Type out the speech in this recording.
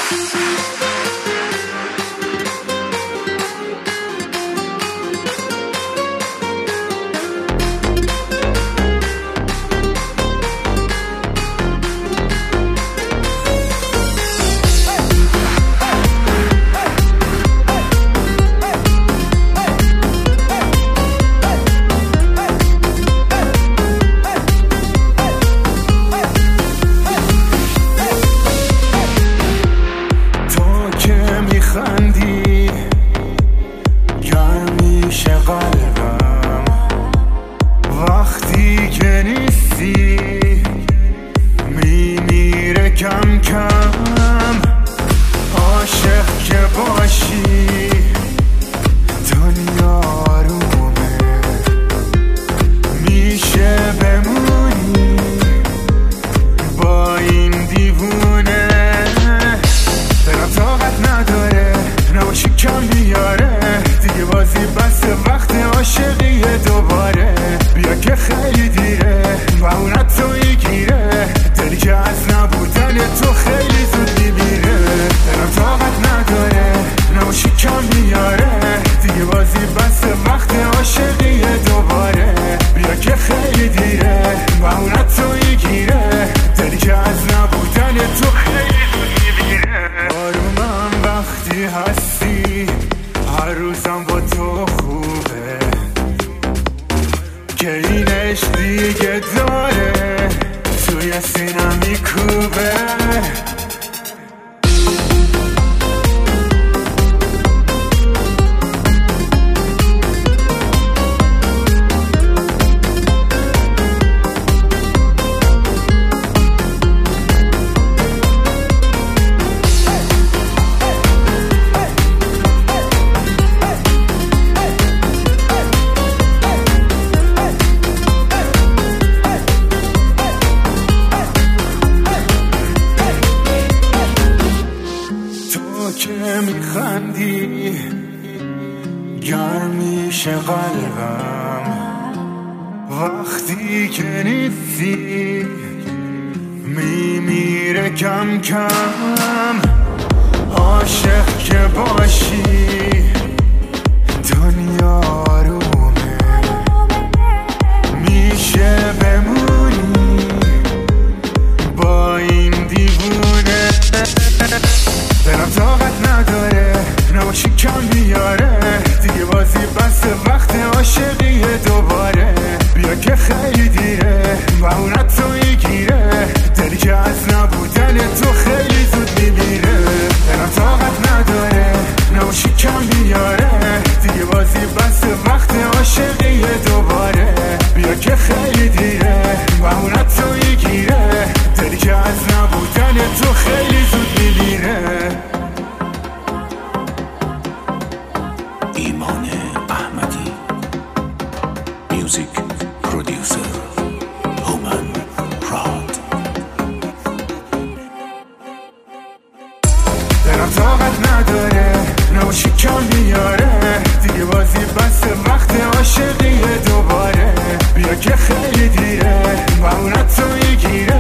وقتی که نیستی میمیره کم کم. عاشق که باشی دنیا آرومه، میشه بمونی با این دیوونه. دلم طاقت نداره نباشی کم بیاره، دیگه بازی بس وقت عاشقیه دوباره. بیا که خیلی دیره و اونت تو میگیره، دلی که از نبودن تو خیلی زود میمیره. دلم طاقت نداره نباشی کم بیاره، دیگه بازی بس وقت عاشقیه دوباره. بیا که خیلی دیره و اونت تو میگیره، دلی که از نبودن تو خیلی زود میمیره. آرومم وقتی هستی، هر روزم با تو خوبه، که این عشق دیگه داره توی سینم میکوبه. که میخندی گرم میشه قلبم، وقتی که نیستی میمیره کم کم. عاشق که باشی دنیا آرومه، میشه بمونی با این دیوونه. دلم طاقت نداره نباشی کم بیاره، دیگه بازی بس وقت عاشقیه دوباره. بیا که خیلی دیره و اونت تو میگیره، دلی که از نبودن تو خیلی زود میمیره. دلم طاقت نداره نباشی کم بیاره، دیگه بازی بس وقت عاشقیه دوباره. بیا که خیلی دیره و اونت تو میگیره، دلی که از نبودن تو خیلی زود میمیره. ایمان احمدی، میوزیک پرودیوسر هومن راد. دلم طاقت نداره نباشی کم بیاره، دیگه بازی بس وقت عاشقیه دوباره. بیا که خیلی دیره و اونت تو میگیره،